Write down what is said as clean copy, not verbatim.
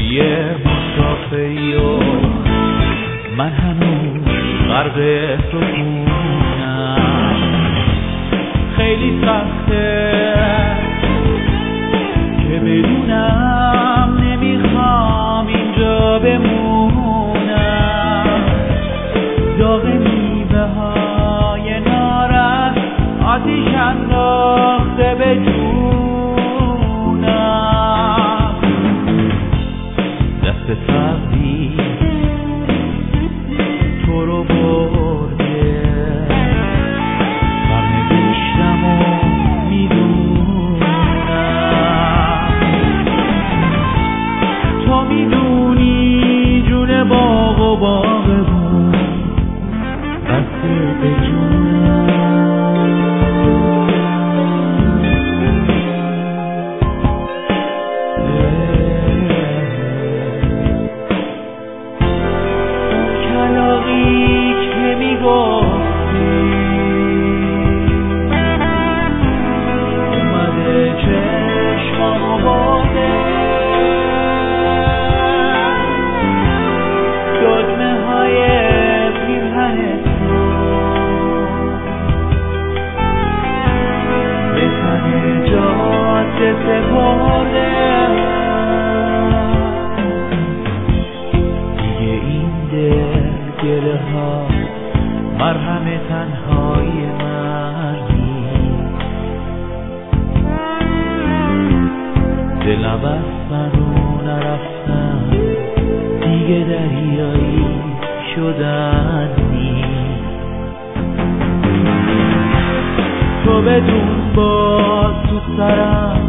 یه مسافری و من هنوز غرق سکونم. خیلی سخته که بدونم نمیخوام اینجا بمونم. داغ میوه های نارس آتیش انداخته به جونم. دست فقری تو رو برده سرنوشتم و میدونم. تو میدونی جون باغ و باغمون بسته به دیگه این گله ها مرهم تنهای من نیست. دلم بستن و نرفتن دیگه دریایی شدن نیست. تو بدون باز تو سرم